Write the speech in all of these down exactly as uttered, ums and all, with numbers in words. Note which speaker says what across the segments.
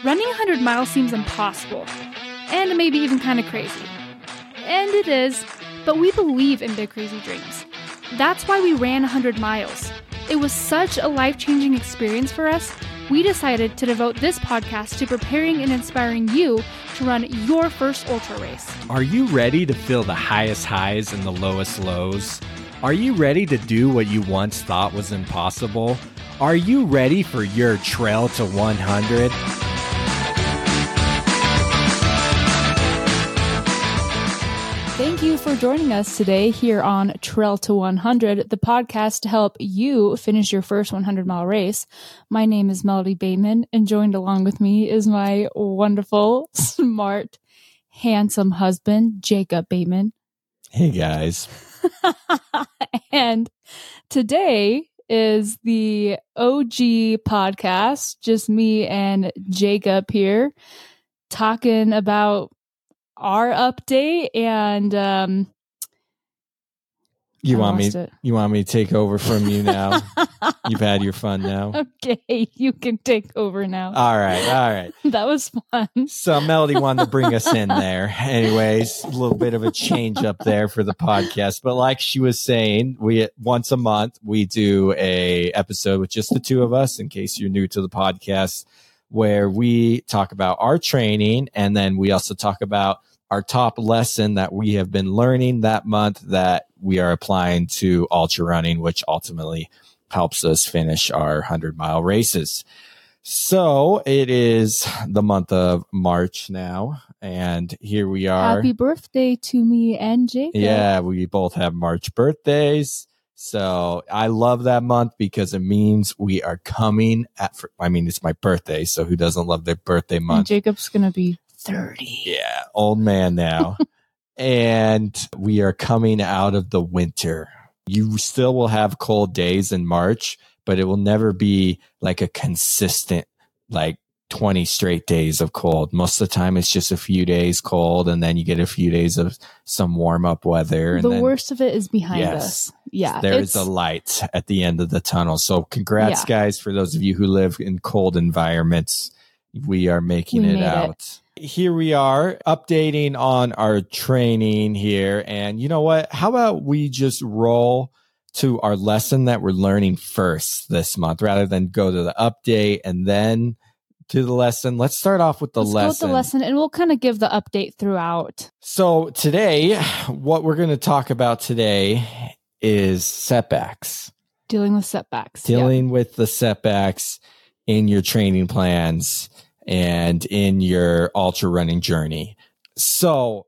Speaker 1: Running one hundred miles seems impossible, and maybe even kind of crazy. And it is, but we believe in big crazy dreams. That's why we ran one hundred miles. It was such a life-changing experience for us, we decided to devote this podcast to preparing and inspiring you to run your first ultra race.
Speaker 2: Are you ready to feel the highest highs and the lowest lows? Are you ready to do what you once thought was impossible? Are you ready for your trail to one hundred?
Speaker 1: Thank you for joining us today here on Trail to one hundred, the podcast to help you finish your first one hundred mile race. My name is Melody Bateman, and joined along with me is my wonderful, smart, handsome husband, Jacob Bateman.
Speaker 2: Hey, guys.
Speaker 1: And today is the O G podcast, just me and Jacob here, talking about our update. And um
Speaker 2: you
Speaker 1: I
Speaker 2: want me
Speaker 1: lost it.
Speaker 2: you want me to take over from you now? You've had your fun now.
Speaker 1: Okay, you can take over now.
Speaker 2: All right, all right.
Speaker 1: That was fun.
Speaker 2: So Melody wanted to bring us in there. Anyways, a little bit of a change up there for the podcast. But like she was saying, we once a month we do a episode with just the two of us, in case you're new to the podcast, where we talk about our training, and then we also talk about our top lesson that we have been learning that month that we are applying to ultra running, which ultimately helps us finish our one hundred mile races. So it is the month of March now, and here we are.
Speaker 1: Happy birthday to me and Jacob.
Speaker 2: Yeah, we both have March birthdays. So I love that month because it means we are coming at, I mean, it's my birthday, so who doesn't love their birthday month?
Speaker 1: And Jacob's going to be thirty.
Speaker 2: Yeah, old man now. And we are coming out of the winter. You still will have cold days in March, but it will never be like a consistent, like twenty straight days of cold. Most of the time, it's just a few days cold, and then you get a few days of some warm up weather. And
Speaker 1: the
Speaker 2: then,
Speaker 1: worst of it is behind
Speaker 2: yes,
Speaker 1: us. Yeah.
Speaker 2: there is a light at the end of the tunnel. So congrats,
Speaker 1: Yeah.
Speaker 2: guys, for those of you who live in cold environments. We are making
Speaker 1: We
Speaker 2: it
Speaker 1: made
Speaker 2: out.
Speaker 1: it.
Speaker 2: Here we are updating on our training here. And you know what? How about we just roll to our lesson that we're learning first this month rather than go to the update and then to the lesson. Let's start off with the
Speaker 1: Let's
Speaker 2: lesson.
Speaker 1: go with the lesson, and we'll kind of give the update throughout.
Speaker 2: So today, what we're going to talk about today is setbacks.
Speaker 1: Dealing with setbacks.
Speaker 2: Dealing with the setbacks in your training plans and in your ultra running journey. So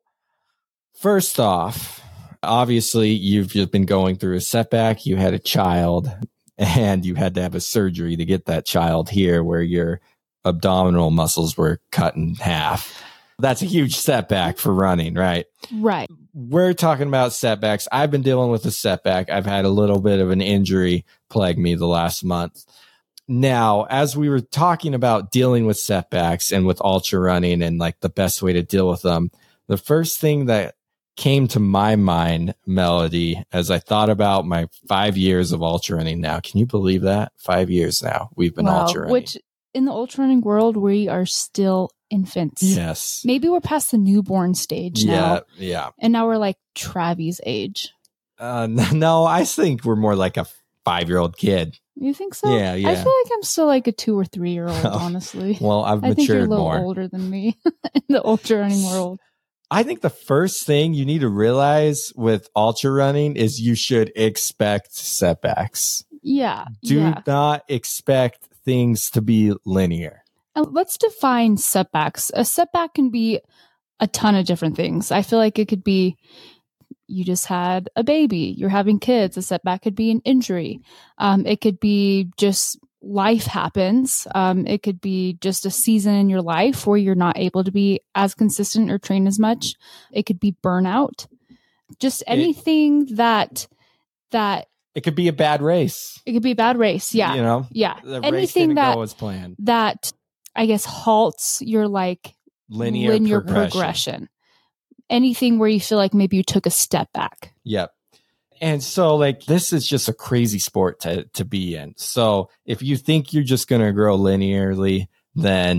Speaker 2: first off, obviously you've just been going through a setback. You had a child and you had to have a surgery to get that child here where your abdominal muscles were cut in half. That's a huge setback for running, right?
Speaker 1: Right.
Speaker 2: We're talking about setbacks. I've been dealing with a setback. I've had a little bit of an injury plague me the last month. Now, as we were talking about dealing with setbacks and with ultra running and like the best way to deal with them, the first thing that came to my mind, Melody, as I thought about my five years of ultra running now. Can you believe that? Five years now we've been
Speaker 1: Wow.
Speaker 2: ultra running.
Speaker 1: Which in the ultra running world, we are still infants.
Speaker 2: Yes.
Speaker 1: Maybe we're past the newborn stage now.
Speaker 2: Yeah. Yeah.
Speaker 1: And now we're like Travi's age.
Speaker 2: Uh, no, I think we're more like a five-year-old kid.
Speaker 1: You think so?
Speaker 2: Yeah, yeah.
Speaker 1: I feel like I'm still like a two or three year old,
Speaker 2: Oh,
Speaker 1: honestly.
Speaker 2: Well, I've
Speaker 1: I think you're a
Speaker 2: matured
Speaker 1: little
Speaker 2: more.
Speaker 1: older than me in the ultra running world.
Speaker 2: I think the first thing you need to realize with ultra running is you should expect setbacks.
Speaker 1: Yeah.
Speaker 2: Do
Speaker 1: yeah.
Speaker 2: not expect things to be linear.
Speaker 1: And let's define setbacks. A setback can be a ton of different things. I feel like it could be you just had a baby, you're having kids. A setback could be an injury. Um, it could be just life happens. Um, it could be just a season in your life where you're not able to be as consistent or train as much. It could be burnout. Just anything it, that that
Speaker 2: it could be a bad race.
Speaker 1: It could be a bad race. Yeah,
Speaker 2: you know,
Speaker 1: yeah.
Speaker 2: The
Speaker 1: anything
Speaker 2: race didn't
Speaker 1: that
Speaker 2: go as planned.
Speaker 1: That I guess halts your like
Speaker 2: linear,
Speaker 1: linear
Speaker 2: progression.
Speaker 1: progression. Anything where you feel like maybe you took a step back.
Speaker 2: Yep. And so like this is just a crazy sport to, to be in. So if you think you're just going to grow linearly, then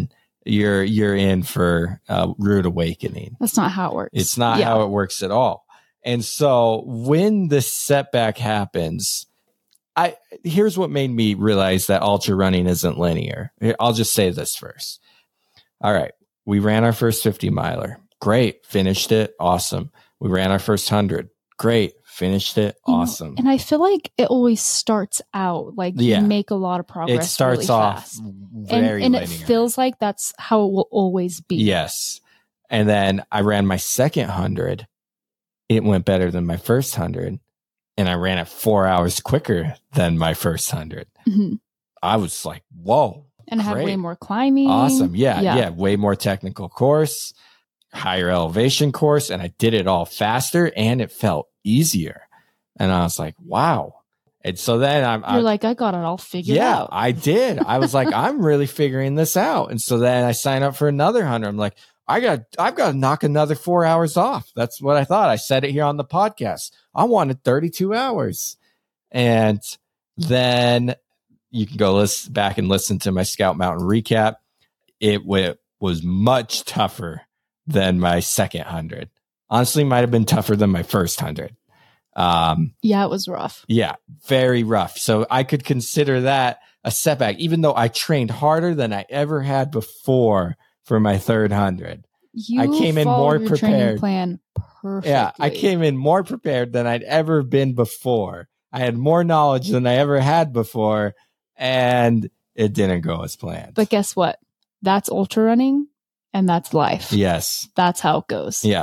Speaker 2: you're you're in for a rude awakening.
Speaker 1: That's not how it works.
Speaker 2: It's not
Speaker 1: Yeah.
Speaker 2: how it works at all. And so when the setback happens, I here's what made me realize that ultra running isn't linear. I'll just say this first. All right, we ran our first fifty miler. Great, finished it. Awesome. We ran our first one hundred. Great, finished it.
Speaker 1: You know,
Speaker 2: awesome.
Speaker 1: and I feel like it always starts out like
Speaker 2: Yeah.
Speaker 1: you make a lot of progress.
Speaker 2: It starts
Speaker 1: really
Speaker 2: off
Speaker 1: fast.
Speaker 2: very
Speaker 1: and, and it
Speaker 2: linear.
Speaker 1: feels like that's how it will always be.
Speaker 2: Yes. And then I ran my second one hundred. It went better than my first one hundred. And I ran it four hours quicker than my first one hundred.
Speaker 1: Mm-hmm.
Speaker 2: I was like, whoa.
Speaker 1: And I had
Speaker 2: great.
Speaker 1: way more climbing.
Speaker 2: Awesome. Yeah, yeah.
Speaker 1: Yeah.
Speaker 2: Way more technical course, higher elevation course. And I did it all faster and it felt easier. And I was like, wow. And so then I'm
Speaker 1: You're
Speaker 2: I,
Speaker 1: like, I got it all figured
Speaker 2: yeah,
Speaker 1: out.
Speaker 2: I did. I was like, I'm really figuring this out. And so then I signed up for another hundred. I'm like, I got, I've got to knock another four hours off. That's what I thought. I said it here on the podcast. I wanted thirty-two hours. And then you can go listen back and listen to my Scout Mountain recap. It w- was much tougher than my second hundred. Honestly, might have been tougher than my first hundred. Um,
Speaker 1: Yeah, it was rough.
Speaker 2: yeah, very rough. So I could consider that a setback, even though I trained harder than I ever had before for my third hundred.
Speaker 1: You
Speaker 2: I came in
Speaker 1: followed
Speaker 2: more
Speaker 1: your
Speaker 2: prepared.
Speaker 1: training plan perfectly.
Speaker 2: Yeah, I came in more prepared than I'd ever been before. I had more knowledge than I ever had before, and it didn't go as planned.
Speaker 1: But guess what? That's ultra running and that's life.
Speaker 2: Yes.
Speaker 1: That's how it goes.
Speaker 2: Yeah.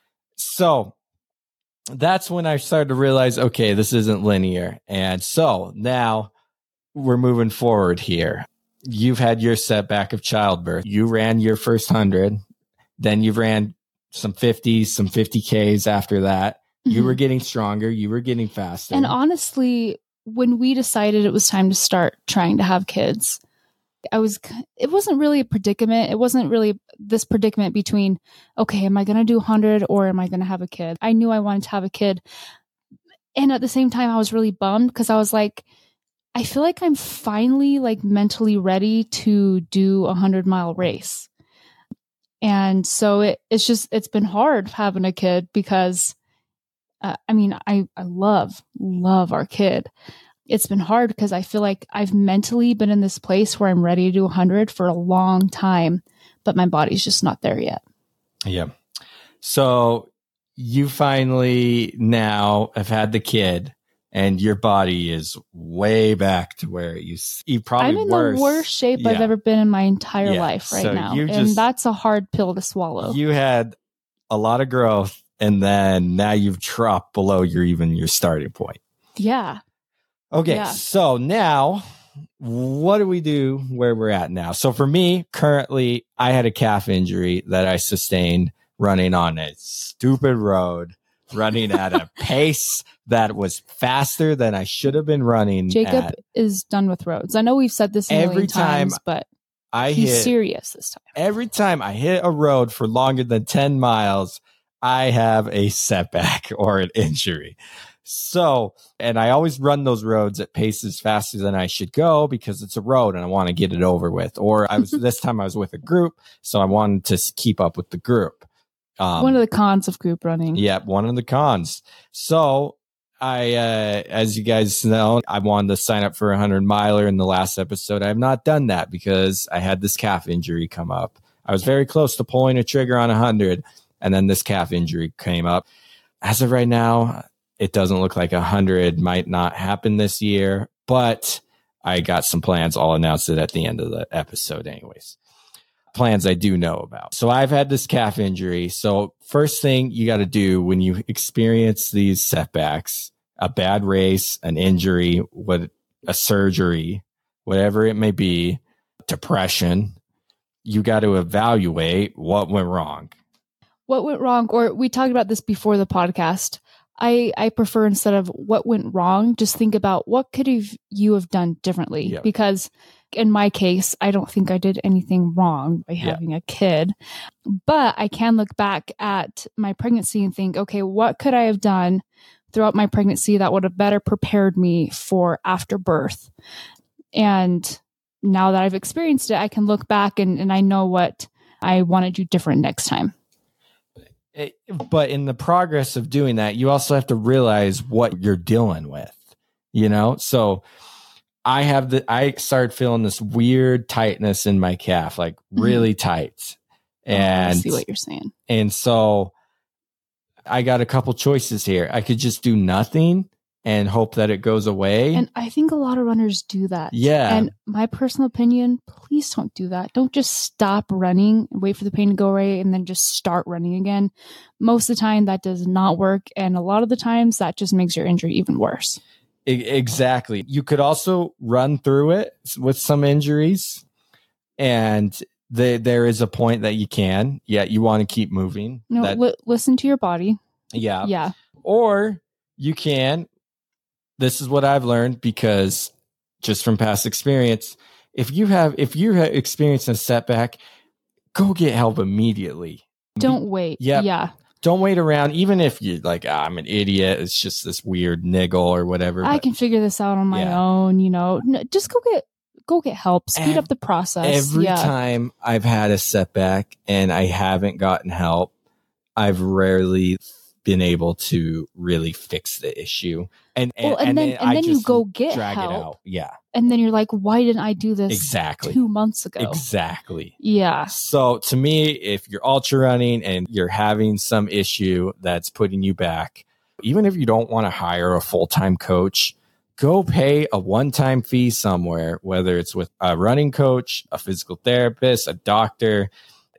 Speaker 2: So that's when I started to realize, okay, this isn't linear. And so now we're moving forward here. You've had your setback of childbirth. You ran your first hundred. Then you ran some fifties, some fifty Ks after that. You
Speaker 1: Mhm.
Speaker 2: were getting stronger. You were getting faster.
Speaker 1: And honestly, when we decided it was time to start trying to have kids, I was, it wasn't really a predicament. It wasn't really this predicament between, okay, am I going to do one hundred or am I going to have a kid? I knew I wanted to have a kid. And at the same time, I was really bummed because I was like, I feel like I'm finally like mentally ready to do a hundred mile race. And so it, it's just, it's been hard having a kid because uh, I mean, I, I love, love our kid. It's been hard because I feel like I've mentally been in this place where I'm ready to do one hundred for a long time, but my body's just not there yet.
Speaker 2: Yeah. So you finally now have had the kid and your body is way back to where it used you probably
Speaker 1: I'm in
Speaker 2: worse.
Speaker 1: the worst shape I've
Speaker 2: Yeah.
Speaker 1: ever been in my entire
Speaker 2: Yeah.
Speaker 1: life right
Speaker 2: So
Speaker 1: now.
Speaker 2: you
Speaker 1: And
Speaker 2: just-
Speaker 1: that's a hard pill to swallow.
Speaker 2: You had a lot of growth and then now you've dropped below your even your starting point.
Speaker 1: yeah.
Speaker 2: Okay,
Speaker 1: Yeah.
Speaker 2: so now what do we do where we're at now? So for me, currently, I had a calf injury that I sustained running on a stupid road, running at a pace that was faster than I should have been running.
Speaker 1: Jacob
Speaker 2: at.
Speaker 1: is done with roads. I know we've said this a
Speaker 2: Every
Speaker 1: million
Speaker 2: time
Speaker 1: times, but
Speaker 2: I
Speaker 1: he's
Speaker 2: hit
Speaker 1: serious this time.
Speaker 2: every time I hit a road for longer than ten miles, I have a setback or an injury. So, and I always run those roads at paces faster than I should go because it's a road and I want to get it over with. Or I was, this time I was with a group, so I wanted to s- keep up with the group. Um,
Speaker 1: One of the cons of group running.
Speaker 2: yeah, one of the cons. So I, uh, as you guys know, I wanted to sign up for a hundred miler in the last episode. I have not done that because I had this calf injury come up. I was very close to pulling a trigger on a hundred, and then this calf injury came up. As of right now, it doesn't look like a hundred might not happen this year, but I got some plans. I'll announce it at the end of the episode anyways. Plans I do know about. So I've had this calf injury. So first thing you got to do when you experience these setbacks, a bad race, an injury, what a surgery, whatever it may be, depression, you got to evaluate what went wrong.
Speaker 1: What went wrong? Or we talked about this before the podcast. I, I prefer instead of what went wrong, just think about what could have you have done differently.
Speaker 2: Yep.
Speaker 1: Because in my case, I don't think I did anything wrong by
Speaker 2: Yeah.
Speaker 1: having a kid. But I can look back at my pregnancy and think, okay, what could I have done throughout my pregnancy that would have better prepared me for after birth? And now that I've experienced it, I can look back and, and I know what I want to do different next time.
Speaker 2: It, but in the progress of doing that, you also have to realize what you're dealing with, you know? So I have the, I started feeling this weird tightness in my calf, like really mm-hmm. tight. And
Speaker 1: oh, I see what you're saying.
Speaker 2: And so I got a couple choices here. I could just do nothing and hope that it goes away.
Speaker 1: And I think a lot of runners do that.
Speaker 2: Yeah.
Speaker 1: And my personal opinion, please don't do that. Don't just stop running and wait for the pain to go away and then just start running again. Most of the time that does not work. And a lot of the times that just makes your injury even worse.
Speaker 2: Exactly. You could also run through it with some injuries. And the, there is a point that you can, yeah, you want to keep moving.
Speaker 1: No,
Speaker 2: that,
Speaker 1: li- listen to your body.
Speaker 2: Yeah.
Speaker 1: Yeah.
Speaker 2: Or you can, this is what I've learned because just from past experience, if you have, if you have experienced a setback, go get help immediately.
Speaker 1: Don't Be, wait. Yep. Yeah.
Speaker 2: Don't wait around. Even if you're like, ah, I'm an idiot. It's just this weird niggle or whatever.
Speaker 1: I
Speaker 2: but,
Speaker 1: can figure this out on my yeah. own, you know, no, just go get, go get help. Speed Every, up the process.
Speaker 2: Every
Speaker 1: yeah.
Speaker 2: time I've had a setback and I haven't gotten help, I've rarely been able to really fix the issue. And and,
Speaker 1: well, and, and then, then and then you go get
Speaker 2: drag
Speaker 1: help.
Speaker 2: It out. Yeah.
Speaker 1: And then you're like, why didn't I do this
Speaker 2: exactly
Speaker 1: two months ago?
Speaker 2: Exactly.
Speaker 1: Yeah.
Speaker 2: So to me, if you're ultra running and you're having some issue that's putting you back, even if you don't want to hire a full-time coach, go pay a one-time fee somewhere, whether it's with a running coach, a physical therapist, a doctor,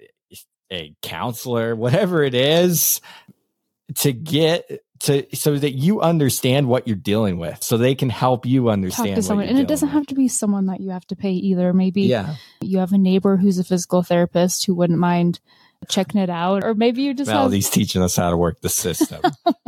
Speaker 2: a counselor, whatever it is, to get to so that you understand what you're dealing with, so they can help you understand.
Speaker 1: Talk to someone, and it doesn't
Speaker 2: with.
Speaker 1: have to be someone that you have to pay either. Maybe
Speaker 2: yeah.
Speaker 1: you have a neighbor who's a physical therapist who wouldn't mind checking it out, or maybe you just
Speaker 2: Melody's
Speaker 1: have...
Speaker 2: teaching us how to work the system.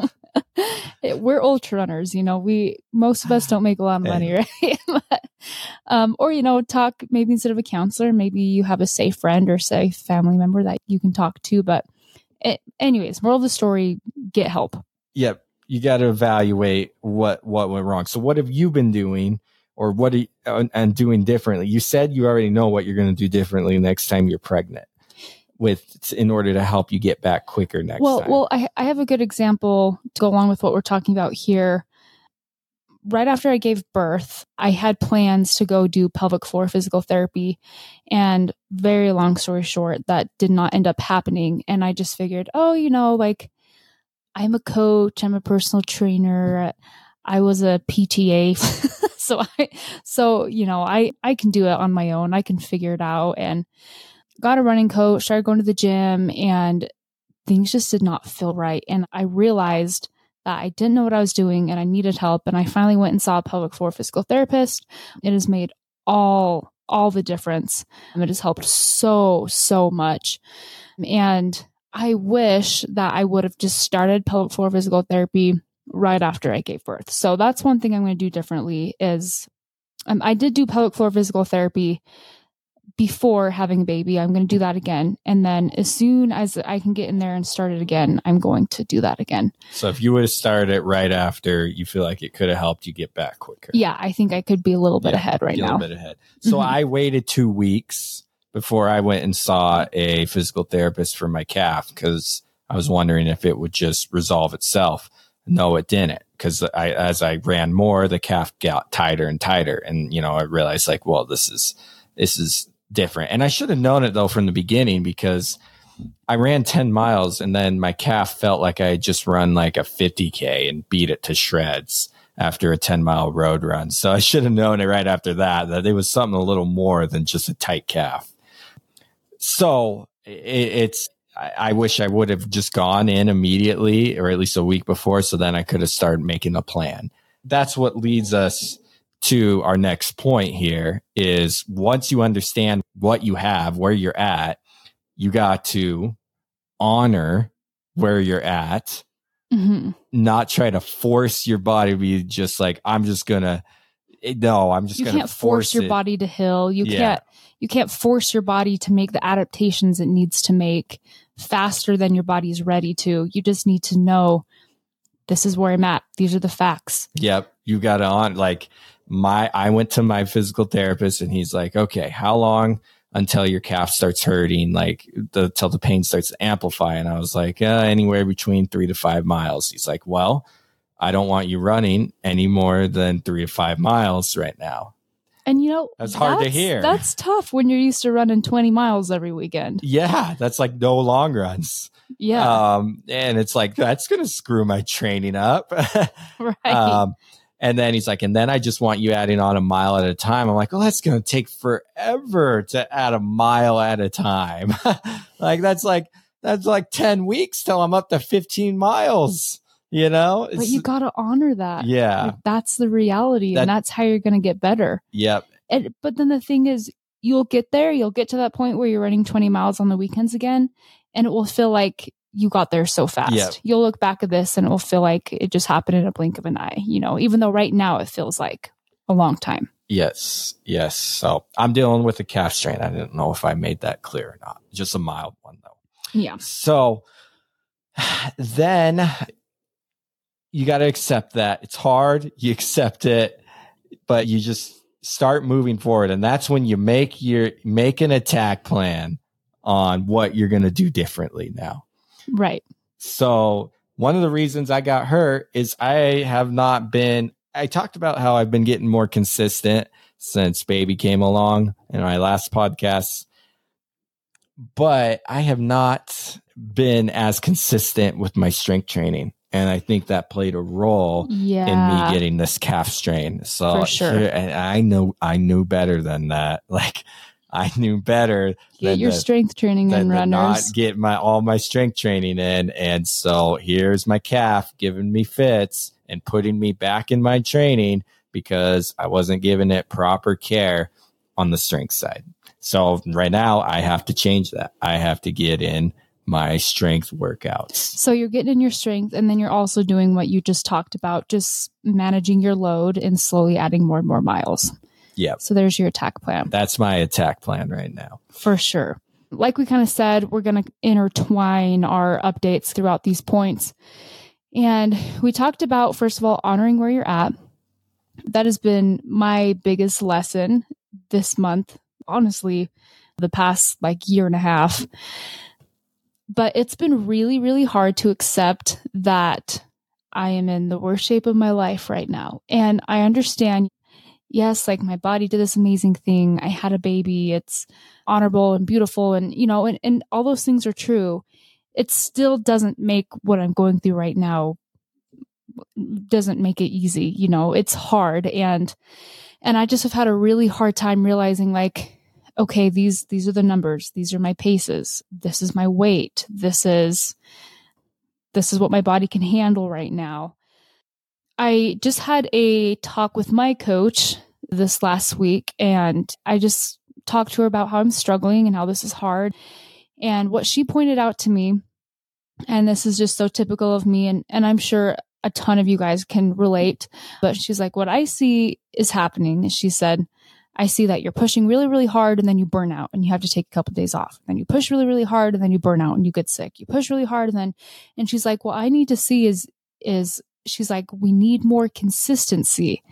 Speaker 1: We're ultra runners, you know. We most of us don't make a lot of money, right? but, um, or you know, talk maybe instead of a counselor, maybe you have a safe friend or safe family member that you can talk to. But it, anyways, moral of the story: get help.
Speaker 2: Yep, you got to evaluate what what went wrong. So, what have you been doing, or what are you, and, and doing differently? You said you already know what you're going to do differently next time you're pregnant, with in order to help you get back quicker next
Speaker 1: well,
Speaker 2: time.
Speaker 1: Well, I, I have a good example to go along with what we're talking about here. Right after I gave birth, I had plans to go do pelvic floor physical therapy. And very long story short, that did not end up happening. And I just figured, oh, you know, like I'm a coach, I'm a personal trainer, I was a P T A. so I, so, you know, I, I can do it on my own. I can figure it out. And got a running coach, started going to the gym, and things just did not feel right. And I realized that I didn't know what I was doing and I needed help. And I finally went and saw a pelvic floor physical therapist. It has made all, all the difference. It has helped so, so much. And I wish that I would have just started pelvic floor physical therapy right after I gave birth. So that's one thing I'm going to do differently is um, I did do pelvic floor physical therapy before having a baby. I'm going to do that again. And then as soon as I can get in there and start it again, I'm going to do that again.
Speaker 2: So if you would have started it right after, you feel like it could have helped you get back quicker.
Speaker 1: Yeah, I think I could be a little bit
Speaker 2: yeah,
Speaker 1: ahead right
Speaker 2: be
Speaker 1: now.
Speaker 2: A little bit ahead. So mm-hmm. I waited two weeks before I went and saw a physical therapist for my calf because I was wondering if it would just resolve itself. No, it didn't. Because I, as I ran more, the calf got tighter and tighter. And, you know, I realized like, well, this is, this is, different. And I should have known it though from the beginning because I ran ten miles and then my calf felt like I had just run like a fifty K and beat it to shreds after a ten mile road run. So I should have known it right after that, that it was something a little more than just a tight calf. So it, it's, I, I wish I would have just gone in immediately or at least a week before. So then I could have started making a plan. That's what leads us to our next point here is once you understand what you have, where you're at, you got to honor where you're at, mm-hmm. not try to force your body to be just like, I'm just going to, no, I'm just going to
Speaker 1: force, force your
Speaker 2: it.
Speaker 1: body to heal. You
Speaker 2: yeah.
Speaker 1: can't, you can't force your body to make the adaptations it needs to make faster than your body's ready to. You just need to know this is where I'm at. These are the facts.
Speaker 2: Yep. You got to on like, my, I went to my physical therapist and he's like, okay, how long until your calf starts hurting, like the, till the pain starts to amplify? And I was like, uh, anywhere between three to five miles. He's like, well, I don't want you running any more than three to five miles right now.
Speaker 1: And you know,
Speaker 2: that's hard
Speaker 1: that's,
Speaker 2: to hear.
Speaker 1: That's tough when you're used to running twenty miles every weekend.
Speaker 2: Yeah. That's like no long runs.
Speaker 1: Yeah.
Speaker 2: Um, and it's like, that's going to screw my training up.
Speaker 1: Right.
Speaker 2: Um, and then he's like, and then I just want you adding on a mile at a time. I'm like, oh, that's going to take forever to add a mile at a time. Like, that's like, that's like ten weeks till I'm up to fifteen miles, you know? It's,
Speaker 1: but you got to honor that.
Speaker 2: Yeah.
Speaker 1: Like, that's the reality. That, and that's how you're going to get better.
Speaker 2: Yep.
Speaker 1: And, but then the thing is, you'll get there. You'll get to that point where you're running twenty miles on the weekends again. And it will feel like you got there so fast. Yep. You'll look back at this and it will feel like it just happened in a blink of an eye, you know, even though right now it feels like a long time.
Speaker 2: Yes. Yes. So I'm dealing with a calf strain. I didn't know if I made that clear or not. Just a mild one though.
Speaker 1: Yeah.
Speaker 2: So then you got to accept that it's hard. You accept it, but you just start moving forward. And that's when you make your, make an attack plan on what you're going to do differently now.
Speaker 1: Right.
Speaker 2: So one of the reasons I got hurt is I have not been, I talked about how I've been getting more consistent since baby came along in my last podcast, but I have not been as consistent with my strength training. And I think that played a role
Speaker 1: yeah.
Speaker 2: in me getting this calf strain. So
Speaker 1: For sure.
Speaker 2: here, and I know, I knew better than that. Like, I knew better.
Speaker 1: Get your
Speaker 2: the,
Speaker 1: strength training in, runners.
Speaker 2: Not get my all my strength training in, and so here's my calf giving me fits and putting me back in my training because I wasn't giving it proper care on the strength side. So right now I have to change that. I have to get in my strength workouts.
Speaker 1: So you're getting in your strength, and then you're also doing what you just talked about, just managing your load and slowly adding more and more miles.
Speaker 2: Yeah.
Speaker 1: So there's your attack plan.
Speaker 2: That's my attack plan right now.
Speaker 1: For sure. Like we kind of said, we're going to intertwine our updates throughout these points. And we talked about, first of all, honoring where you're at. That has been my biggest lesson this month, honestly, the past like year and a half. But it's been really, really hard to accept that I am in the worst shape of my life right now. And I understand, yes, like my body did this amazing thing. I had a baby. It's honorable and beautiful. And, you know, and, and all those things are true. It still doesn't make what I'm going through right now, doesn't make it easy. You know, it's hard. And, and I just have had a really hard time realizing like, okay, these, these are the numbers. These are my paces. This is my weight. This is, this is what my body can handle right now. I just had a talk with my coach this last week, and I just talked to her about how I'm struggling and how this is hard. And what she pointed out to me, and this is just so typical of me, and, and I'm sure a ton of you guys can relate, but she's like, what I see is happening. She said, I see that you're pushing really, really hard and then you burn out and you have to take a couple of days off. Then you push really, really hard and then you burn out and you get sick. You push really hard and then, and she's like, what I need to see is, is she's like, we need more consistency.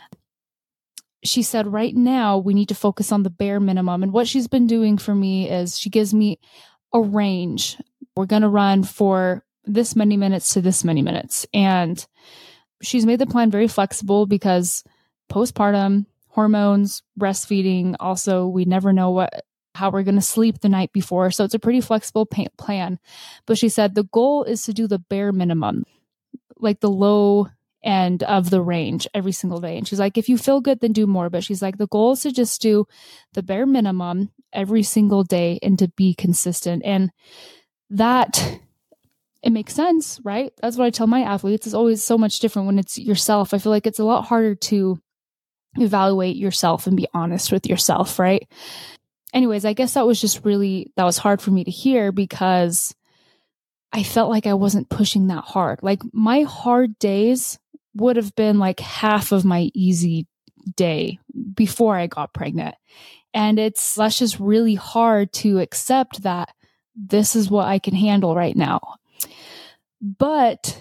Speaker 1: She said, right now we need to focus on the bare minimum. And what she's been doing for me is she gives me a range. We're going to run for this many minutes to this many minutes. And she's made the plan very flexible because postpartum, hormones, breastfeeding. Also, we never know what, how we're going to sleep the night before. So it's a pretty flexible pa- plan. But she said the goal is to do the bare minimum, like the low end of the range every single day. And she's like, if you feel good, then do more. But she's like, the goal is to just do the bare minimum every single day and to be consistent. And that, it makes sense, right? That's what I tell my athletes. It's always so much different when it's yourself. I feel like it's a lot harder to evaluate yourself and be honest with yourself, right? Anyways, I guess that was just really, that was hard for me to hear because I felt like I wasn't pushing that hard. Like my hard days would have been like half of my easy day before I got pregnant. And it's, that's just really hard to accept that this is what I can handle right now. But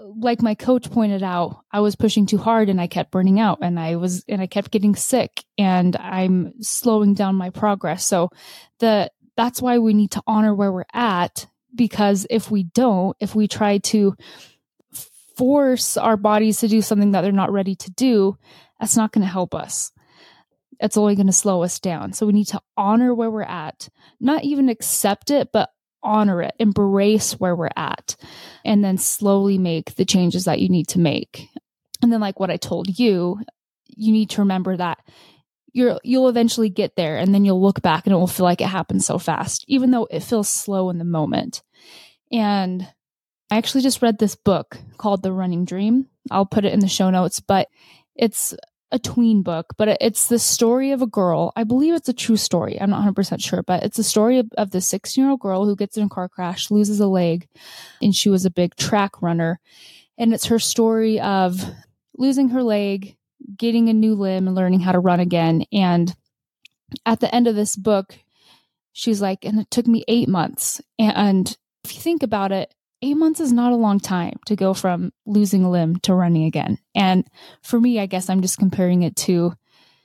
Speaker 1: like my coach pointed out, I was pushing too hard and I kept burning out and I was, and I kept getting sick and I'm slowing down my progress. So the, that's why we need to honor where we're at, because if we don't, if we try to force our bodies to do something that they're not ready to do, that's not going to help us. It's only going to slow us down. So we need to honor where we're at, not even accept it, but honor it, embrace where we're at, and then slowly make the changes that you need to make. And then like what I told you, you need to remember that you're, you'll eventually get there, and then you'll look back and it will feel like it happened so fast, even though it feels slow in the moment. And I actually just read this book called The Running Dream. I'll put it in the show notes, but it's a tween book, but it's the story of a girl. I believe it's a true story. I'm not one hundred percent sure, but it's a story of, of the sixteen-year-old girl who gets in a car crash, loses a leg, and she was a big track runner. And it's her story of losing her leg, getting a new limb, and learning how to run again. And at the end of this book, she's like, and it took me eight months. And if you think about it, eight months is not a long time to go from losing a limb to running again. And for me, I guess I'm just comparing it to,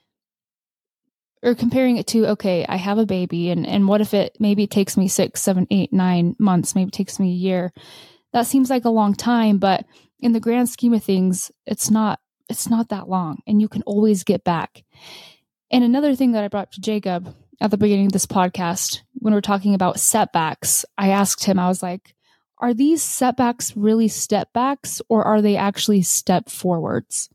Speaker 1: or comparing it to, okay, I have a baby, and, and what if it, maybe it takes me six, seven, eight, nine months, maybe it takes me a year. That seems like a long time, but in the grand scheme of things, it's not, it's not that long, and you can always get back. And another thing that I brought to Jacob at the beginning of this podcast, when we're talking about setbacks, I asked him, I was like, are these setbacks really step backs, or are they actually step forwards?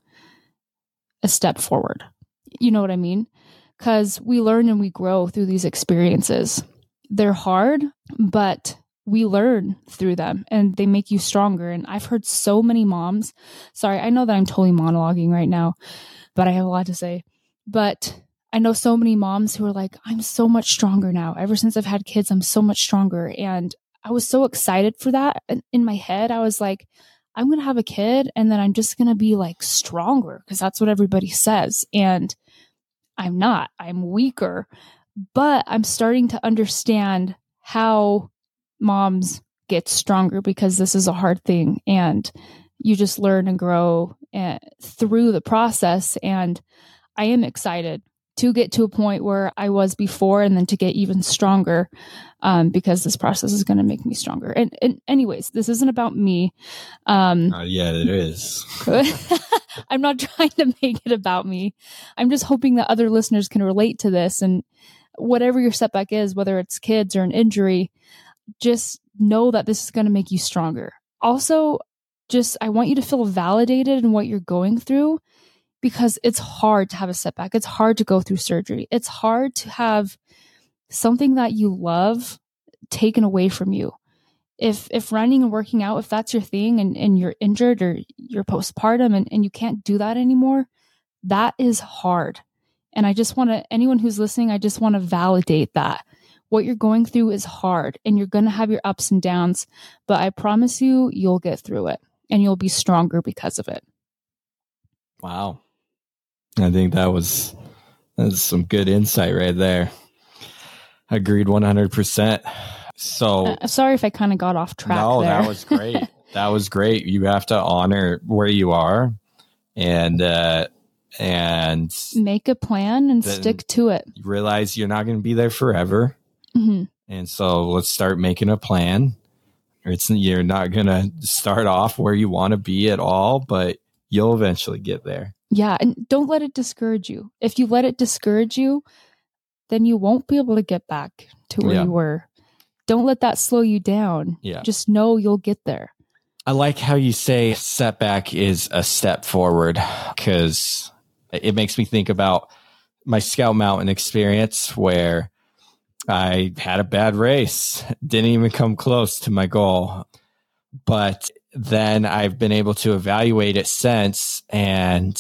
Speaker 1: A step forward. You know what I mean? Because we learn and we grow through these experiences. They're hard, but we learn through them and they make you stronger. And I've heard so many moms, sorry, I know that I'm totally monologuing right now, but I have a lot to say. But I know so many moms who are like, I'm so much stronger now. Ever since I've had kids, I'm so much stronger. And I was so excited for that. In my head, I was like, I'm going to have a kid and then I'm just going to be like stronger, because that's what everybody says. And I'm not. I'm weaker. But I'm starting to understand how moms get stronger, because this is a hard thing. And you just learn and grow uh, through the process. And I am excited to get to a point where I was before, and then to get even stronger, um, because this process is going to make me stronger. And, and anyways, this isn't about me. Um,
Speaker 2: uh, yeah, it is.
Speaker 1: I'm not trying to make it about me. I'm just hoping that other listeners can relate to this, and whatever your setback is, whether it's kids or an injury, just know that this is going to make you stronger. Also, just, I want you to feel validated in what you're going through, because it's hard to have a setback. It's hard to go through surgery. It's hard to have something that you love taken away from you. If if running and working out, if that's your thing, and, and you're injured or you're postpartum and, and you can't do that anymore, that is hard. And I just want to, anyone who's listening, I just want to validate that. What you're going through is hard, and you're going to have your ups and downs, but I promise you, you'll get through it and you'll be stronger because of it.
Speaker 2: Wow. I think that was, that was some good insight right there. Agreed one hundred percent. So
Speaker 1: uh, sorry if I kind of got off track.
Speaker 2: No,
Speaker 1: there.
Speaker 2: that was great. That was great. You have to honor where you are, and uh, and
Speaker 1: make a plan and stick to it.
Speaker 2: You realize you're not going to be there forever.
Speaker 1: Mm-hmm.
Speaker 2: And so let's start making a plan. It's, you're not going to start off where you want to be at all, but you'll eventually get there.
Speaker 1: Yeah. And don't let it discourage you. If you let it discourage you, then you won't be able to get back to where
Speaker 2: yeah.
Speaker 1: you were. Don't let that slow you down.
Speaker 2: Yeah.
Speaker 1: Just know you'll get there.
Speaker 2: I like how you say setback is a step forward, because it makes me think about my Scout Mountain experience, where I had a bad race, didn't even come close to my goal. But then I've been able to evaluate it since, and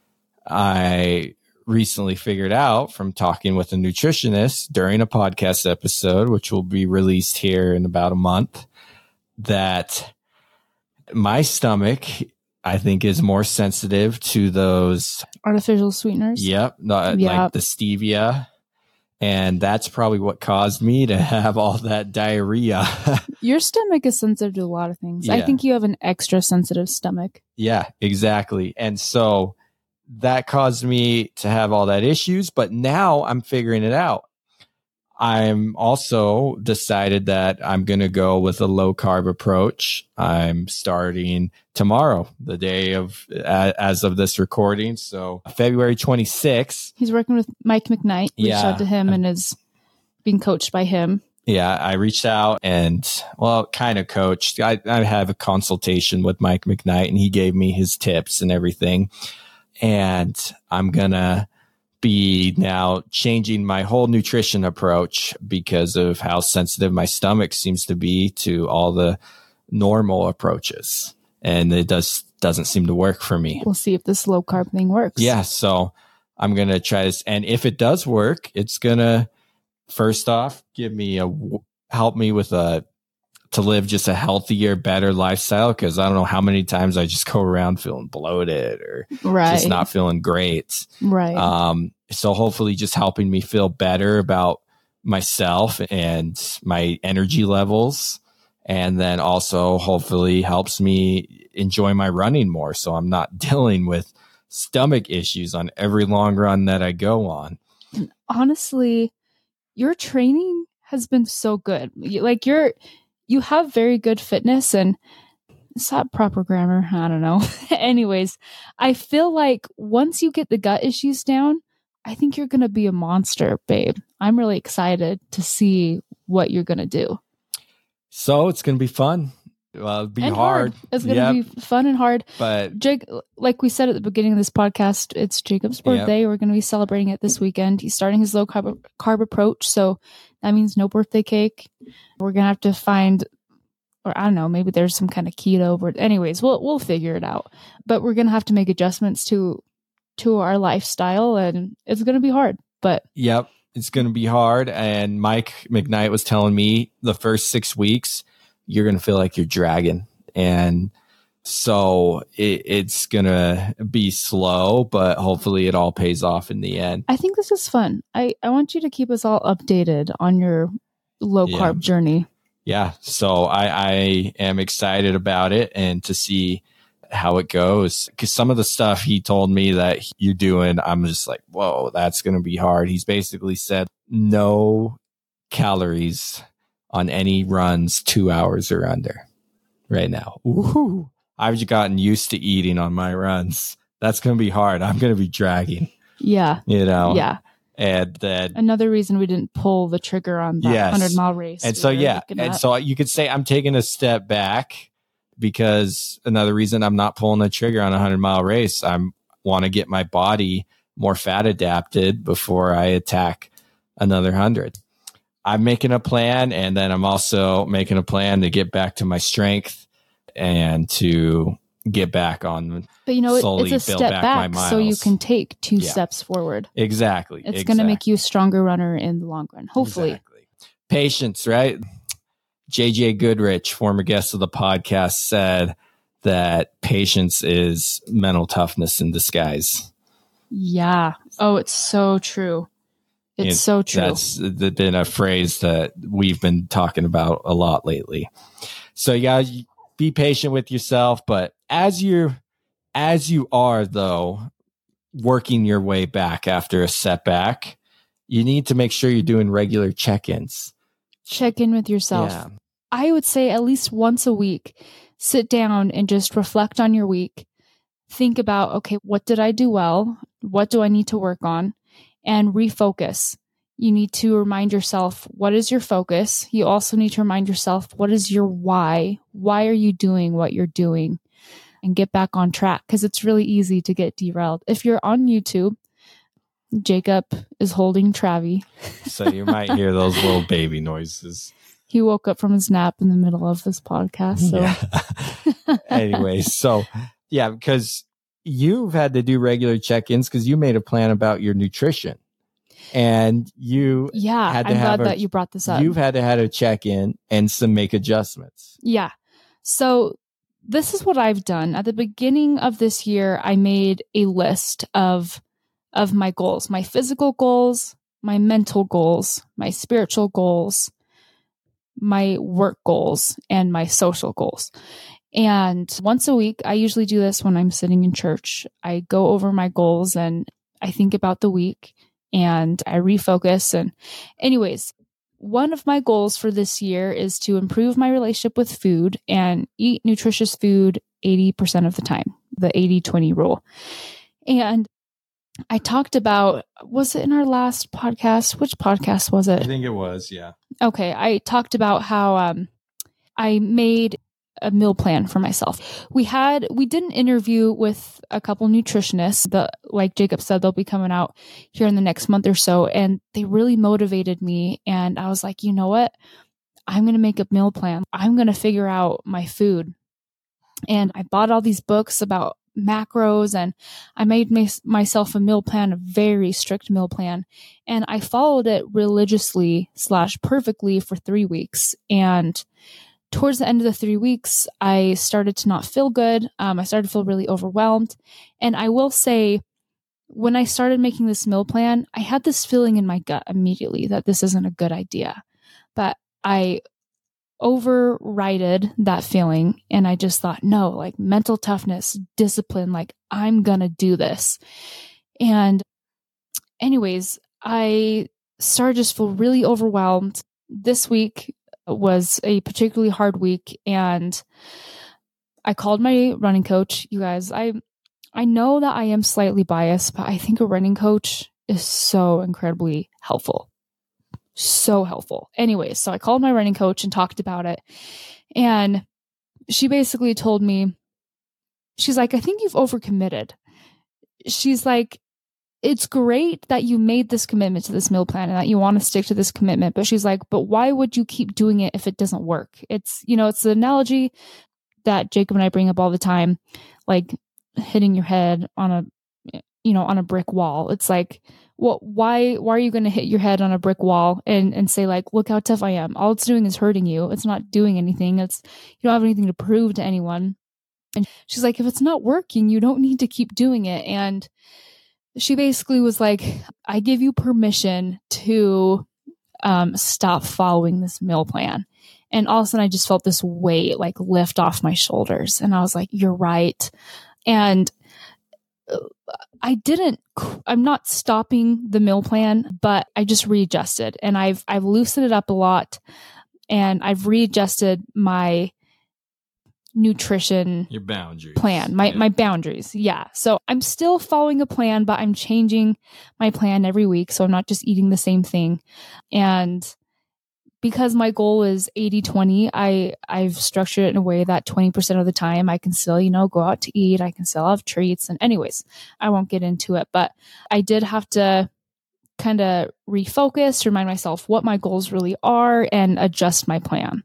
Speaker 2: I recently figured out from talking with a nutritionist during a podcast episode, which will be released here in about a month, that my stomach, I think, is more sensitive to those
Speaker 1: artificial sweeteners.
Speaker 2: Yep. The,
Speaker 1: yep.
Speaker 2: Like the stevia And that's probably what caused me to have all that diarrhea.
Speaker 1: Your stomach is sensitive to a lot of things.
Speaker 2: Yeah.
Speaker 1: I think you have an extra sensitive stomach.
Speaker 2: Yeah, exactly. And so that caused me to have all that issues, but now I'm figuring it out. I'm also decided that I'm going to go with a low carb approach. I'm starting tomorrow, the day of, uh, as of this recording. So February twenty-sixth.
Speaker 1: He's working with Mike McKnight. Reached
Speaker 2: Yeah.
Speaker 1: out to him and is being coached by him.
Speaker 2: Yeah, I reached out and, well, kind of coached. I, I have a consultation with Mike McKnight and he gave me his tips and everything. And I'm going to be now changing my whole nutrition approach because of how sensitive my stomach seems to be to all the normal approaches. And it does, doesn't seem to work for me.
Speaker 1: We'll see if this low carb thing works.
Speaker 2: Yeah. So I'm going to try this. And if it does work, it's going to, first off, give me a, help me with a, to live just a healthier, better lifestyle. Cause I don't know how many times I just go around feeling bloated or
Speaker 1: right.
Speaker 2: just not feeling great.
Speaker 1: Right.
Speaker 2: Um, so hopefully just helping me feel better about myself and my energy levels. And then also hopefully helps me enjoy my running more. So I'm not dealing with stomach issues on every long run that I go on.
Speaker 1: And honestly, your training has been so good. Like you're, you have very good fitness and is that proper grammar? I don't know. Anyways, I feel like once you get the gut issues down, I think you're going to be a monster, babe. I'm really excited to see what you're going to do.
Speaker 2: So it's going to be fun. Well, it'll be
Speaker 1: and
Speaker 2: hard.
Speaker 1: hard. It's going to
Speaker 2: Yep.
Speaker 1: be fun and hard.
Speaker 2: But
Speaker 1: Jake, like we said at the beginning of this podcast, it's Jacob's birthday.
Speaker 2: Yep.
Speaker 1: We're going to be celebrating it this weekend. He's starting his low carb, carb approach. So that means no birthday cake. We're going to have to find, or I don't know, maybe there's some kind of keto. But anyways, we'll we'll figure it out. But we're going to have to make adjustments to to our lifestyle, and it's going to be hard. But
Speaker 2: yep, it's going to be hard. And Mike McKnight was telling me the first six weeks, you're going to feel like you're dragging. And so it, it's going to be slow, but hopefully it all pays off in the end.
Speaker 1: I think this is fun. I, I want you to keep us all updated on your low
Speaker 2: Yeah.
Speaker 1: carb journey.
Speaker 2: Yeah. So I, I am excited about it and to see how it goes. Because some of the stuff he told me that you're doing, I'm just like, whoa, that's going to be hard. He's basically said no calories on any runs two hours or under right now. Ooh, I've just gotten used to eating on my runs. That's going to be hard. I'm going to be dragging,
Speaker 1: Yeah.
Speaker 2: you know?
Speaker 1: Yeah.
Speaker 2: And then,
Speaker 1: Another reason we didn't pull the trigger on that
Speaker 2: Yes.
Speaker 1: hundred mile race.
Speaker 2: and so,
Speaker 1: we were
Speaker 2: yeah.
Speaker 1: looking
Speaker 2: And
Speaker 1: at.
Speaker 2: so you could say I'm taking a step back because another reason I'm not pulling the trigger on a hundred mile race, I'm want to get my body more fat adapted before I attack another hundred. I'm making a plan, and then I'm also making a plan to get back to my strength and to get back on.
Speaker 1: But you know, it,
Speaker 2: slowly
Speaker 1: it's a
Speaker 2: build
Speaker 1: step
Speaker 2: back
Speaker 1: back,
Speaker 2: my
Speaker 1: so you
Speaker 2: miles.
Speaker 1: can take two
Speaker 2: Yeah.
Speaker 1: steps forward.
Speaker 2: Exactly.
Speaker 1: It's
Speaker 2: exactly.
Speaker 1: going to make you a stronger runner in the long run. Hopefully.
Speaker 2: Exactly. Patience, right? J J Goodrich, former guest of the podcast, said that patience is mental toughness in disguise.
Speaker 1: Yeah. Oh, it's so true. It's
Speaker 2: It-
Speaker 1: so true.
Speaker 2: That's been a phrase that we've been talking about a lot lately. So yeah, be patient with yourself, but as you as you are though working your way back after a setback, you need to make sure you're doing regular check-ins.
Speaker 1: Check in with yourself.
Speaker 2: Yeah.
Speaker 1: I would say at least once a week, sit down and just reflect on your week. Think about, okay, what did I do well? What do I need to work on? And refocus. You need to remind yourself, what is your focus? You also need to remind yourself, what is your why? Why are you doing what you're doing? And get back on track, because it's really easy to get derailed. If you're on YouTube, Jacob is holding Travi.
Speaker 2: So you might hear those little baby noises.
Speaker 1: He woke up from his nap in the middle of this podcast. So
Speaker 2: Yeah. Anyway, so yeah, because you've had to do regular check-ins because you made a plan about your nutrition. And you
Speaker 1: yeah,
Speaker 2: had to
Speaker 1: I'm
Speaker 2: have
Speaker 1: glad
Speaker 2: a-
Speaker 1: that you brought this up.
Speaker 2: you've had to had a check-in and some make adjustments.
Speaker 1: Yeah. So this is what I've done. At the beginning of this year, I made a list of of my goals, my physical goals, my mental goals, my spiritual goals, my work goals, and my social goals. And once a week, I usually do this when I'm sitting in church. I go over my goals and I think about the week and I refocus. And anyways, one of my goals for this year is to improve my relationship with food and eat nutritious food eighty percent of the time, the eighty twenty rule. And I talked about, was it in our last podcast? Which podcast was it?
Speaker 2: I think it was, yeah.
Speaker 1: Okay. I talked about how um, I made a meal plan for myself. We had, we did an interview with a couple nutritionists that, like Jacob said, they'll be coming out here in the next month or so. And they really motivated me. And I was like, you know what? I'm going to make a meal plan. I'm going to figure out my food. And I bought all these books about macros and I made my, myself a meal plan, a very strict meal plan. And I followed it religiously slash perfectly for three weeks. And towards the end of the three weeks, I started to not feel good. Um, I started to feel really overwhelmed. And I will say, when I started making this meal plan, I had this feeling in my gut immediately that this isn't a good idea. But I overrided that feeling and I just thought, no, like mental toughness, discipline, like I'm gonna do this. And anyways, I started to just feel really overwhelmed. This week was a particularly hard week and I called my running coach. You guys, I I know that I am slightly biased, but I think a running coach is so incredibly helpful. So helpful. Anyways, so I called my running coach and talked about it. And she basically told me, she's like, I think you've overcommitted. She's like, it's great that you made this commitment to this meal plan and that you want to stick to this commitment. But she's like, but why would you keep doing it if it doesn't work? It's, you know, it's the analogy that Jacob and I bring up all the time, like hitting your head on a, you know, on a brick wall. It's like, well, why, why are you going to hit your head on a brick wall and, and say like, look how tough I am. All it's doing is hurting you. It's not doing anything. It's, you don't have anything to prove to anyone. And she's like, if it's not working, you don't need to keep doing it. And she basically was like, I give you permission to um, stop following this meal plan. And all of a sudden I just felt this weight like lift off my shoulders. And I was like, you're right. And I didn't, I'm not stopping the meal plan, but I just readjusted and I've, I've loosened it up a lot and I've readjusted my nutrition
Speaker 2: your boundaries
Speaker 1: plan, my,
Speaker 2: yeah.
Speaker 1: my boundaries. Yeah. So I'm still following a plan, but I'm changing my plan every week. So I'm not just eating the same thing. And because my goal is eighty twenty, I, I've structured it in a way that twenty percent of the time I can still, you know, go out to eat. I can still have treats. And anyways, I won't get into it, but I did have to kind of refocus, remind myself what my goals really are and adjust my plan.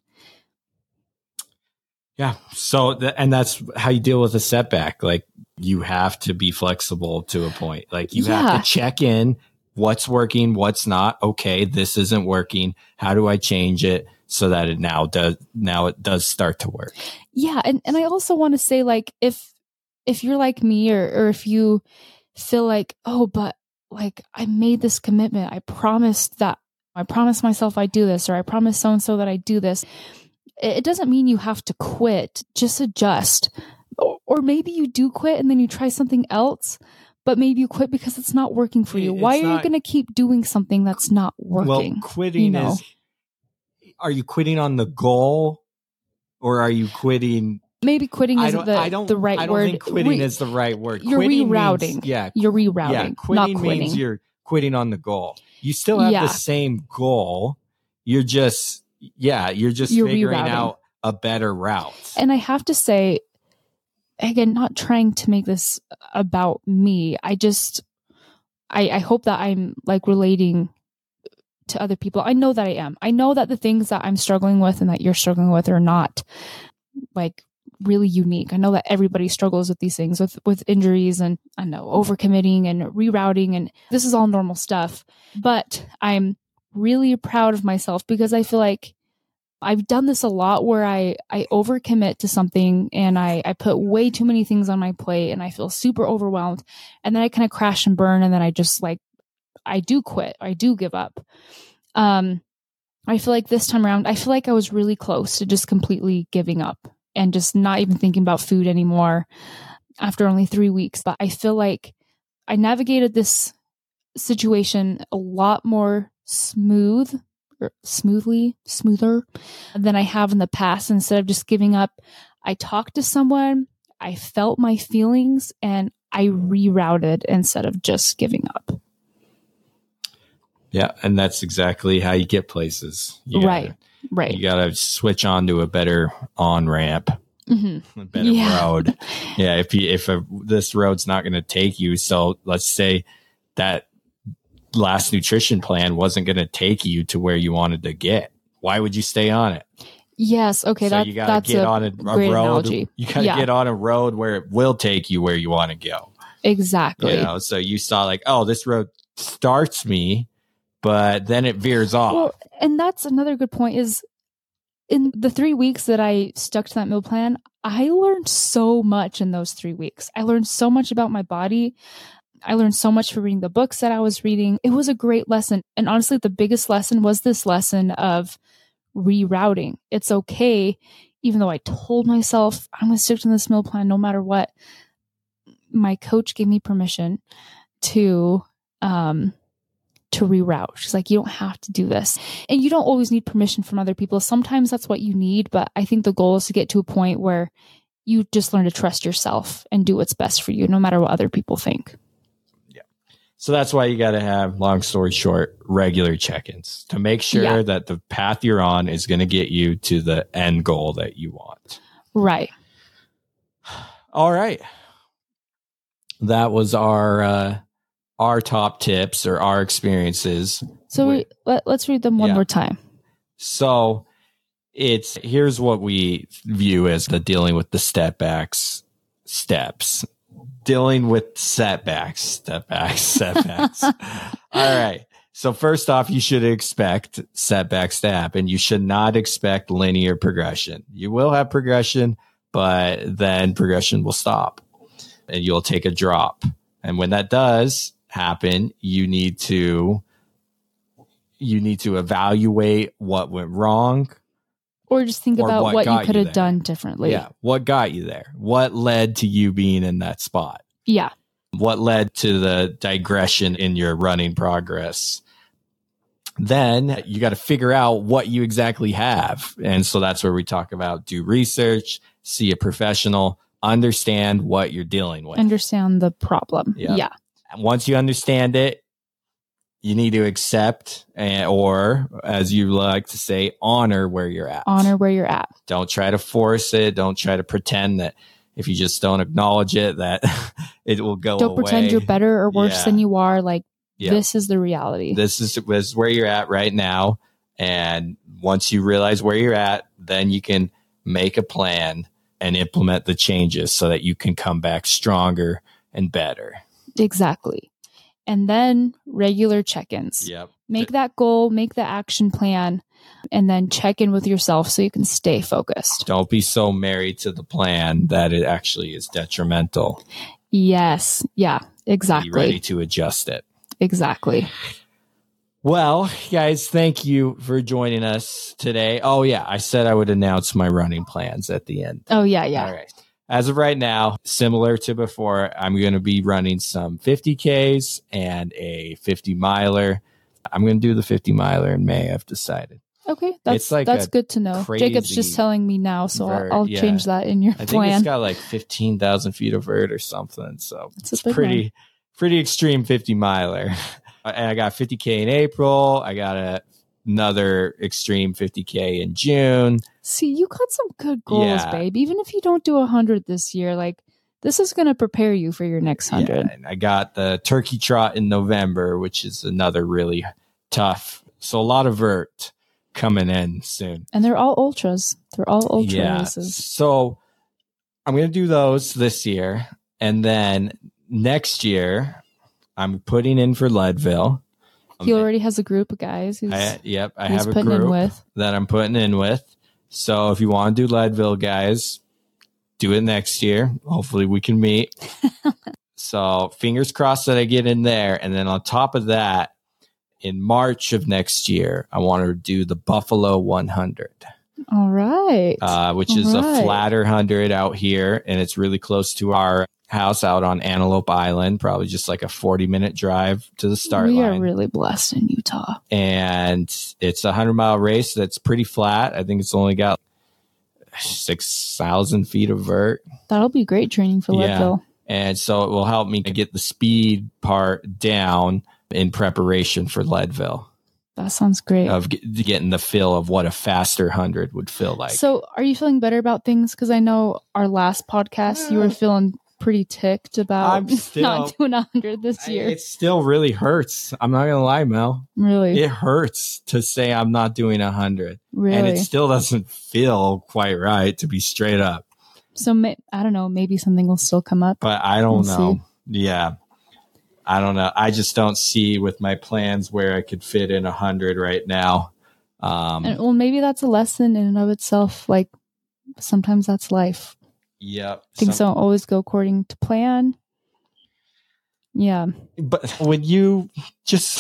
Speaker 2: Yeah. So, the, and that's how you deal with a setback. Like you have to be flexible to a point. Like you
Speaker 1: yeah.
Speaker 2: have to check in. What's working? What's not? Okay, this isn't working. How do I change it so that it now does, now it does start to work?
Speaker 1: Yeah. And, and I also want to say, like, if, if you're like me or, or if you feel like, oh, but like I made this commitment, I promised that I promised myself I'd do this, or I promised so-and-so that I'd do this. It doesn't mean you have to quit, just adjust. Or, or maybe you do quit and then you try something else. But maybe you quit because it's not working for you.
Speaker 2: It's
Speaker 1: Why are
Speaker 2: not,
Speaker 1: you going to keep doing something that's not working?
Speaker 2: Well, quitting
Speaker 1: you know?
Speaker 2: is, are you quitting on the goal or are you quitting?
Speaker 1: Maybe quitting isn't the,
Speaker 2: I don't,
Speaker 1: the right word.
Speaker 2: I don't word. think quitting Re- is the right word.
Speaker 1: You're
Speaker 2: quitting
Speaker 1: rerouting.
Speaker 2: Means, yeah.
Speaker 1: You're rerouting,
Speaker 2: yeah, quitting
Speaker 1: not quitting.
Speaker 2: means you're quitting on the goal. You still have
Speaker 1: yeah.
Speaker 2: the same goal. You're just, yeah, you're just
Speaker 1: you're
Speaker 2: figuring
Speaker 1: rerouting.
Speaker 2: out a better route.
Speaker 1: And I have to say, again, not trying to make this about me. I just, I, I hope that I'm like relating to other people. I know that I am. I know that the things that I'm struggling with and that you're struggling with are not like really unique. I know that everybody struggles with these things, with, with injuries and I know overcommitting and rerouting. And this is all normal stuff. But I'm really proud of myself because I feel like I've done this a lot where I, I overcommit to something and I, I put way too many things on my plate and I feel super overwhelmed. And then I kind of crash and burn and then I just like, I do quit, I do give up. Um, I feel like this time around, I feel like I was really close to just completely giving up and just not even thinking about food anymore after only three weeks. But I feel like I navigated this situation a lot more smooth, or smoothly, smoother than I have in the past. Instead of just giving up, I talked to someone, I felt my feelings, and I rerouted instead of just giving up.
Speaker 2: Yeah, and that's exactly how you get places. You gotta,
Speaker 1: right, right.
Speaker 2: You got to switch on to a better on ramp,
Speaker 1: mm-hmm.
Speaker 2: a better
Speaker 1: yeah.
Speaker 2: road. Yeah, if you if a, this road's not going to take you, so let's say that last nutrition plan wasn't going to take you to where you wanted to get. Why would you stay on it?
Speaker 1: Yes. Okay.
Speaker 2: So
Speaker 1: that,
Speaker 2: you got to
Speaker 1: that's
Speaker 2: get
Speaker 1: a
Speaker 2: on a, a
Speaker 1: great
Speaker 2: road.
Speaker 1: Analogy.
Speaker 2: You got to
Speaker 1: yeah.
Speaker 2: get on a road where it will take you where you want to go.
Speaker 1: Exactly.
Speaker 2: You know, so you saw like, oh, this road starts me, but then it veers off.
Speaker 1: Well, and that's another good point is in the three weeks that I stuck to that meal plan, I learned so much in those three weeks. I learned so much about my body. I learned so much from reading the books that I was reading. It was a great lesson. And honestly, the biggest lesson was this lesson of rerouting. It's okay, even though I told myself I'm going to stick to this meal plan no matter what. My coach gave me permission to um, to reroute. She's like, you don't have to do this. And you don't always need permission from other people. Sometimes that's what you need. But I think the goal is to get to a point where you just learn to trust yourself and do what's best for you, no matter what other people think.
Speaker 2: So that's why you got to have, long story short, regular check-ins to make sure yeah. that the path you're on is going to get you to the end goal that you want.
Speaker 1: Right.
Speaker 2: All right. That was our uh, our top tips or our experiences.
Speaker 1: So with, we, let, let's read them one yeah. more time.
Speaker 2: So it's here's what we view as the dealing with the step backs steps. Dealing with setbacks, step backs, setbacks. All right. So first off, you should expect setbacks to happen. You should not expect linear progression. You will have progression, but then progression will stop and you'll take a drop. And when that does happen, you need to, you need to evaluate what went wrong.
Speaker 1: Or just think about what, what you could have done differently.
Speaker 2: Yeah. What got you there? What led to you being in that spot?
Speaker 1: Yeah.
Speaker 2: What led to the digression in your running progress? Then you got to figure out what you exactly have. And so that's where we talk about do research, see a professional, understand what you're dealing with.
Speaker 1: Understand the problem. Yep. Yeah.
Speaker 2: Once you understand it, you need to accept and, or as you like to say, honor where you're at.
Speaker 1: Honor where you're at.
Speaker 2: Don't try to force it. Don't try to pretend that if you just don't acknowledge it, that it will go
Speaker 1: Don't
Speaker 2: away.
Speaker 1: pretend you're better or worse yeah. than you are. Like yeah. this is the reality.
Speaker 2: This is, this is where you're at right now. And once you realize where you're at, then you can make a plan and implement the changes so that you can come back stronger and better.
Speaker 1: Exactly. And then regular check-ins.
Speaker 2: Yep.
Speaker 1: Make that goal, make the action plan, and then check in with yourself so you can stay focused.
Speaker 2: Don't be so married to the plan that it actually is detrimental.
Speaker 1: Yes. Yeah, exactly.
Speaker 2: Be ready to adjust it.
Speaker 1: Exactly.
Speaker 2: Well, guys, thank you for joining us today. Oh, yeah. I said I would announce my running plans at the end.
Speaker 1: Oh, yeah, yeah.
Speaker 2: All right. As of right now, similar to before, I'm going to be running some fifty Ks and a fifty miler. I'm going to do the fifty miler in May, I've decided.
Speaker 1: Okay, that's like that's good to know. Jacob's just telling me now, so vert, I'll, I'll yeah. change that in your
Speaker 2: I
Speaker 1: plan.
Speaker 2: think it's got like fifteen thousand feet of vert or something, so it's, it's pretty
Speaker 1: one.
Speaker 2: pretty extreme fifty miler. And I got fifty K in April. I got a, another extreme fifty K in June.
Speaker 1: See, you got some good goals,
Speaker 2: yeah.
Speaker 1: babe. Even if you don't do one hundred this year, like this is going to prepare you for your next one hundred.
Speaker 2: Yeah, and I got the turkey trot in November, which is another really tough. So a lot of vert coming in soon.
Speaker 1: And they're all ultras. They're all ultra
Speaker 2: yeah.
Speaker 1: races.
Speaker 2: So I'm going to do those this year. And then next year, I'm putting in for Leadville.
Speaker 1: He already has a group of guys. Who's,
Speaker 2: I, yep, I
Speaker 1: who's
Speaker 2: have a
Speaker 1: putting
Speaker 2: group
Speaker 1: in with.
Speaker 2: that I'm putting in with. So if you want to do Leadville, guys, do it next year. Hopefully we can meet. So fingers crossed that I get in there. And then on top of that, in March of next year, I want to do the Buffalo one hundred.
Speaker 1: All right.
Speaker 2: Uh, which
Speaker 1: All
Speaker 2: is
Speaker 1: right.
Speaker 2: a flatter one hundred out here, and it's really close to our house out on Antelope Island, probably just like a forty minute drive to the start
Speaker 1: we
Speaker 2: line.
Speaker 1: are really blessed in Utah.
Speaker 2: And it's a hundred mile race that's pretty flat. I think it's only got six thousand feet of vert.
Speaker 1: That'll be great training for
Speaker 2: Yeah.
Speaker 1: Leadville.
Speaker 2: And so it will help me get the speed part down in preparation for Leadville,
Speaker 1: That sounds great.
Speaker 2: of get, getting the feel of what a faster hundred would feel like.
Speaker 1: So are you feeling better about things? Because I know our last podcast, you were feeling pretty ticked about
Speaker 2: I'm still-
Speaker 1: not doing one hundred this
Speaker 2: I-
Speaker 1: year.
Speaker 2: it still really hurts. I'm not going to lie, Mel.
Speaker 1: really?
Speaker 2: It hurts to say I'm not doing a hundred.
Speaker 1: really?
Speaker 2: And it still doesn't feel quite right, to be straight up.
Speaker 1: So may- I don't know. Maybe something will still come up.
Speaker 2: But I don't
Speaker 1: We'll
Speaker 2: know.
Speaker 1: see.
Speaker 2: Yeah. I don't know. I just don't see with my plans where I could fit in a hundred right now. Um,
Speaker 1: And, well, maybe that's a lesson in and of itself. Like sometimes that's life.
Speaker 2: yeah.
Speaker 1: Things
Speaker 2: some-
Speaker 1: don't always go according to plan. Yeah.
Speaker 2: But when you just,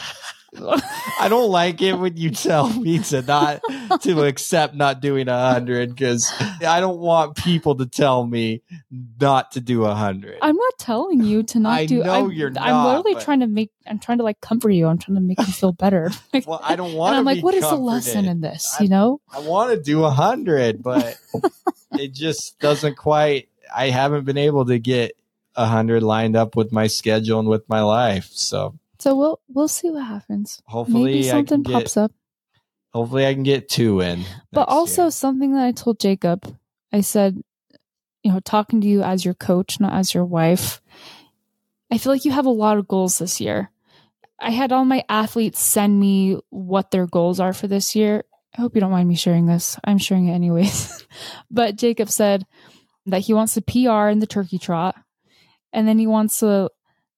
Speaker 2: I don't like it when you tell me to not, to accept not doing a hundred, because I don't want people to tell me not to do a hundred.
Speaker 1: I'm not telling you to not
Speaker 2: I
Speaker 1: do.
Speaker 2: know
Speaker 1: I'm,
Speaker 2: you're
Speaker 1: I'm
Speaker 2: not,
Speaker 1: literally
Speaker 2: but-
Speaker 1: trying to make. I'm trying to like comfort you. I'm trying to make you feel better.
Speaker 2: Well, I don't
Speaker 1: and
Speaker 2: want to
Speaker 1: I'm like,
Speaker 2: be
Speaker 1: what is the
Speaker 2: comforted.
Speaker 1: lesson in this?
Speaker 2: I-
Speaker 1: You know?
Speaker 2: I want to do a hundred, but it just doesn't quite. I haven't been able to get a hundred lined up with my schedule and with my life. So
Speaker 1: So we'll we'll see what happens.
Speaker 2: hopefully,
Speaker 1: Maybe
Speaker 2: I
Speaker 1: something
Speaker 2: can get.
Speaker 1: pops up.
Speaker 2: Hopefully, I can get two in.
Speaker 1: But
Speaker 2: next
Speaker 1: also
Speaker 2: year.
Speaker 1: something that I told Jacob, I said, you know, talking to you as your coach, not as your wife. I feel like you have a lot of goals this year. I had all my athletes send me what their goals are for this year. I hope you don't mind me sharing this. I'm sharing it anyways. But Jacob said that he wants to P R in the turkey trot, and then he wants to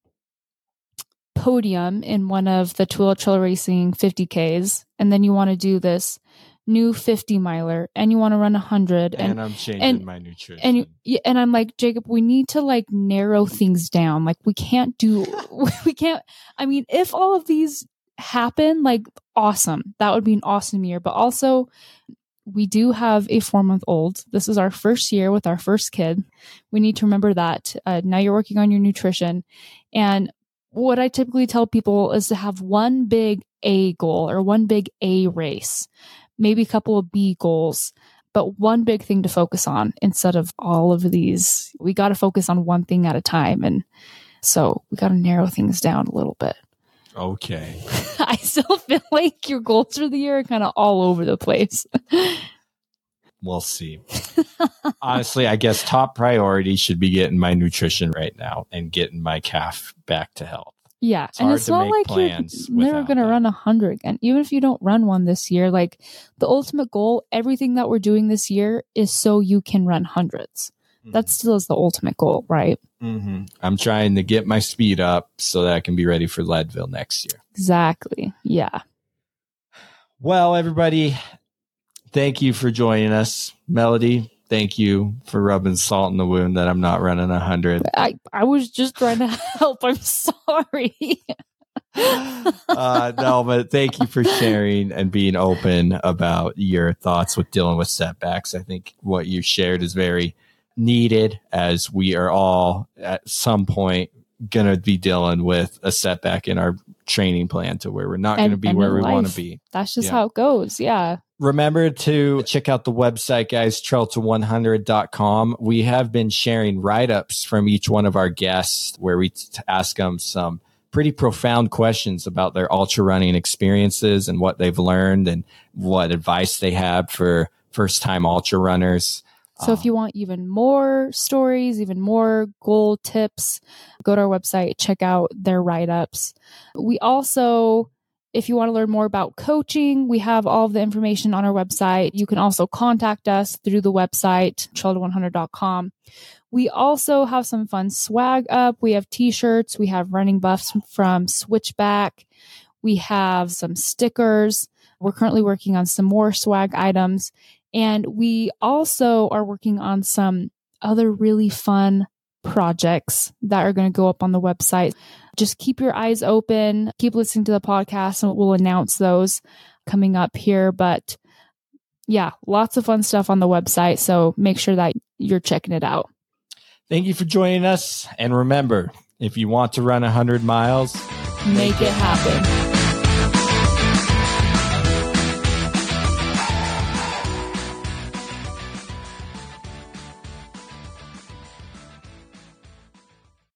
Speaker 1: podium in one of the Twila Trail Racing fifty Ks, and then you want to do this new fifty miler, and you want to run one hundred,
Speaker 2: and,
Speaker 1: and
Speaker 2: I'm changing
Speaker 1: and-
Speaker 2: my nutrition.
Speaker 1: and you, yeah, and I'm like, Jacob, we need to like narrow things down. Like we can't do, we can't. I mean, if all of these happen, like awesome, that would be an awesome year. But also, we do have a four month old. This is our first year with our first kid. We need to remember that. Uh, now you're working on your nutrition, and what I typically tell people is to have one big A goal or one big A race, maybe a couple of B goals, but one big thing to focus on instead of all of these. We got to focus on one thing at a time. And so we got to narrow things down a little bit.
Speaker 2: Okay.
Speaker 1: I still feel like your goals for the year are kind of all over the place.
Speaker 2: We'll see. Honestly, I guess top priority should be getting my nutrition right now and getting my calf back to health.
Speaker 1: Yeah.
Speaker 2: It's
Speaker 1: and
Speaker 2: hard
Speaker 1: it's
Speaker 2: to
Speaker 1: not
Speaker 2: make
Speaker 1: like you're
Speaker 2: plans
Speaker 1: never
Speaker 2: without
Speaker 1: going to
Speaker 2: that.
Speaker 1: run a hundred again. Even if you don't run one this year, like the ultimate goal, everything that we're doing this year is so you can run hundreds. That still is the ultimate goal, right?
Speaker 2: Mm-hmm. I'm trying to get my speed up so that I can be ready for Leadville next year.
Speaker 1: Exactly. Yeah.
Speaker 2: Well, everybody, thank you for joining us. Melody, thank you for rubbing salt in the wound that I'm not running a hundred.
Speaker 1: I, I was just trying to help. I'm sorry.
Speaker 2: uh, no, but thank you for sharing and being open about your thoughts with dealing with setbacks. I think what you shared is very needed, as we are all at some point going to be dealing with a setback in our training plan to where we're not going to
Speaker 1: And-
Speaker 2: be
Speaker 1: and
Speaker 2: where
Speaker 1: in
Speaker 2: we want
Speaker 1: life.
Speaker 2: to be.
Speaker 1: That's just
Speaker 2: Yeah.
Speaker 1: how it goes. Yeah.
Speaker 2: Remember to check out the website, guys, trail to one hundred dot com. We have been sharing write-ups from each one of our guests where we t- ask them some pretty profound questions about their ultra running experiences and what they've learned and what advice they have for first-time ultra runners.
Speaker 1: So if you want even more stories, even more goal tips, go to our website, check out their write-ups. We also, if you want to learn more about coaching, we have all of the information on our website. You can also contact us through the website, trail to one hundred dot com. We also have some fun swag up. We have t-shirts. We have running buffs from Switchback. We have some stickers. We're currently working on some more swag items. And we also are working on some other really fun projects that are going to go up on the website. Just keep your eyes open, keep listening to the podcast, and we'll announce those coming up here. But yeah, lots of fun stuff on the website. So make sure that you're checking it out.
Speaker 2: Thank you for joining us. And remember, if you want to run one hundred miles,
Speaker 1: make it happen.